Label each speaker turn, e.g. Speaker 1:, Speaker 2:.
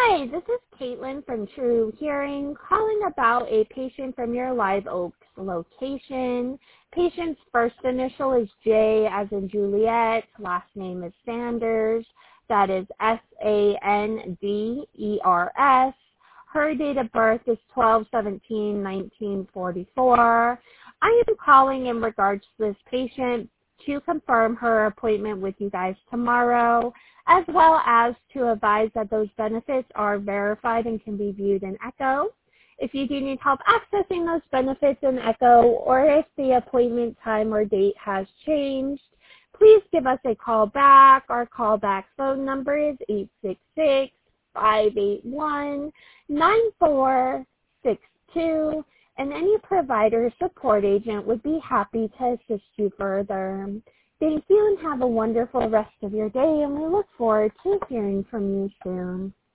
Speaker 1: Hi, this is Caitlin from True Hearing calling about a patient from your Live Oaks location. Patient's first initial is J as in Juliet. Last name is Sanders. That is Sanders. Her date of birth is 12/17/1944. I am calling in regards to this patient to confirm her appointment with you guys tomorrow, as well as to advise that those benefits are verified and can be viewed in Echo. If you do need help accessing those benefits in Echo, or if the appointment time or date has changed, please give us a call back. Our callback phone number is 866-581-9462, and any provider support agent would be happy to assist you further. Thank you and have a wonderful rest of your day, and we look forward to hearing from you soon.